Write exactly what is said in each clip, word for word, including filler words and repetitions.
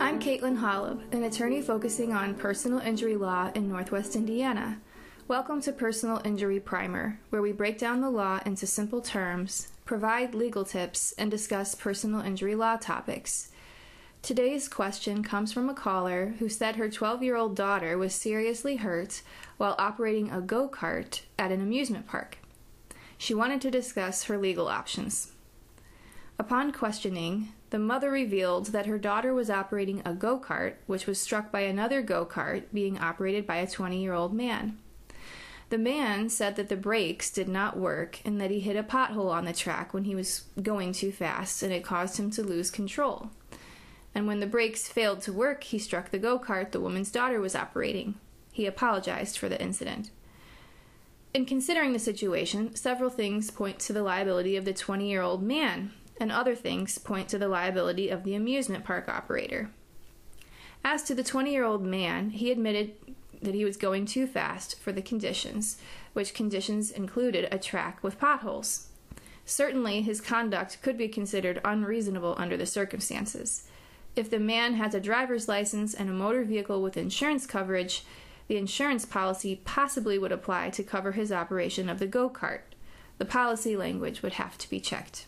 I'm Caitlin Holub, an attorney focusing on personal injury law in Northwest Indiana. Welcome to Personal Injury Primer, where we break down the law into simple terms, provide legal tips, and discuss personal injury law topics. Today's question comes from a caller who said her twelve-year-old daughter was seriously hurt while operating a go-kart at an amusement park. She wanted to discuss her legal options. Upon questioning, the mother revealed that her daughter was operating a go-kart, which was struck by another go-kart being operated by a twenty-year-old man. The man said that the brakes did not work and that he hit a pothole on the track when he was going too fast, and it caused him to lose control. And when the brakes failed to work, he struck the go-kart the woman's daughter was operating. He apologized for the incident. In considering the situation, several things point to the liability of the twenty-year-old man, and other things point to the liability of the amusement park operator. As to the twenty-year-old man, he admitted that he was going too fast for the conditions, which conditions included a track with potholes. Certainly, his conduct could be considered unreasonable under the circumstances. If the man has a driver's license and a motor vehicle with insurance coverage, the insurance policy possibly would apply to cover his operation of the go-kart. The policy language would have to be checked.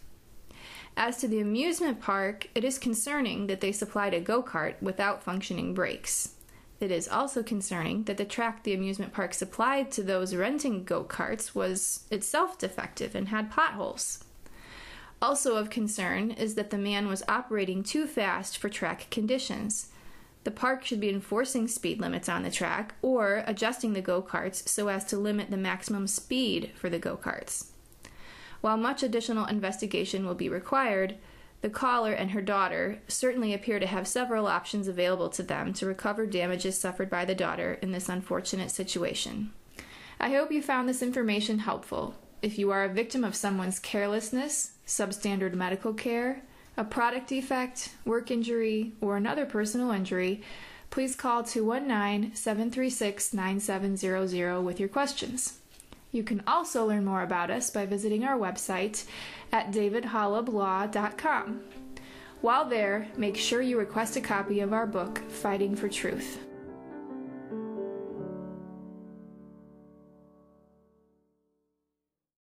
As to the amusement park, it is concerning that they supplied a go-kart without functioning brakes. It is also concerning that the track the amusement park supplied to those renting go-karts was itself defective and had potholes. Also of concern is that the man was operating too fast for track conditions. The park should be enforcing speed limits on the track or adjusting the go-karts so as to limit the maximum speed for the go-karts. While much additional investigation will be required, the caller and her daughter certainly appear to have several options available to them to recover damages suffered by the daughter in this unfortunate situation. I hope you found this information helpful. If you are a victim of someone's carelessness, substandard medical care, a product defect, work injury, or another personal injury, please call two one nine, seven three six, nine seven zero zero with your questions. You can also learn more about us by visiting our website at david holub law dot com. While there, make sure you request a copy of our book, Fighting for Truth.